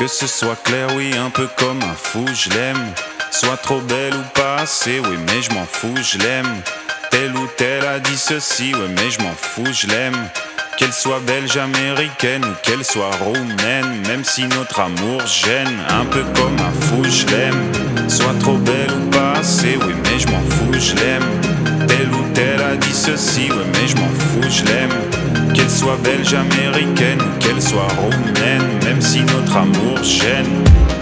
Que ce soit clair, oui, un peu comme un fou, je l'aime. Soit trop belle ou pas assez, oui, mais je m'en fous, je l'aime. Telle ou telle a dit ceci, ouais, mais je m'en fous, je l'aime. Qu'elle soit belge, américaine ou qu'elle soit roumaine, même si notre amour gêne, un peu comme un fou, je l'aime. Soit trop belle ou pas assez, oui, mais je m'en fous, je l'aime. Telle ou telle a dit ceci, ouais, mais je m'en fous, je l'aime. Qu'elle soit belge, américaine ou qu'elle soit roumaine, même si notre amour gêne.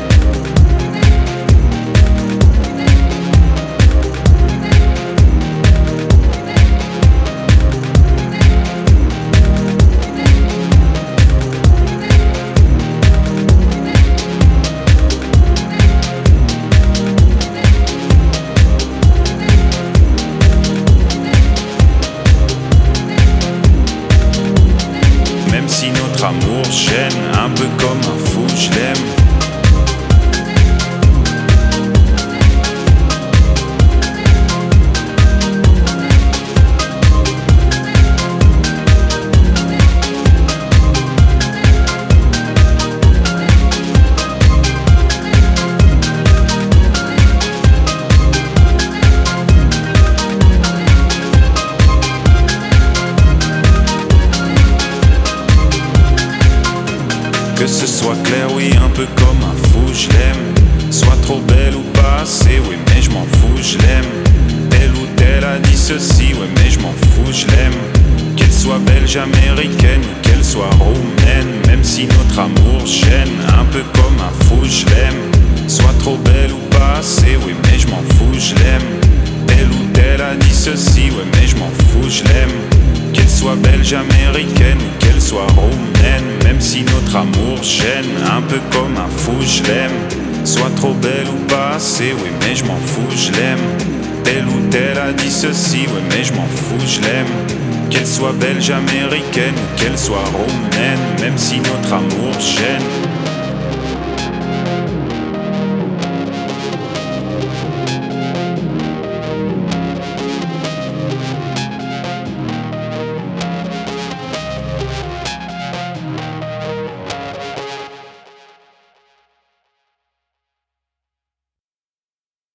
Même si notre amour gêne, un peu comme un fou, je l'aime. Que ce soit clair, oui, un peu comme un fou, je l'aime. Soit trop belle ou pas assez, oui, mais je m'en fous, je l'aime. Telle ou telle a dit ceci, ouais, mais je m'en fous, je l'aime. Qu'elle soit belge, américaine ou qu'elle soit roumaine, même si notre amour gêne, un peu comme un fou, je l'aime. Soit trop belle ou pas assez, oui, mais je m'en fous, je l'aime. Telle ou telle a dit ceci, ouais, mais je m'en fous, je l'aime. Qu'elle soit belge, américaine ou qu'elle soit roumaine, même si notre amour gêne, un peu comme un fou, je l'aime. Soit trop belle ou pas assez, oui, mais je m'en fous, je l'aime. Telle ou telle a dit ceci, ouais, mais je m'en fous, je l'aime. Qu'elle soit belge, américaine ou qu'elle soit roumaine, même si notre amour gêne.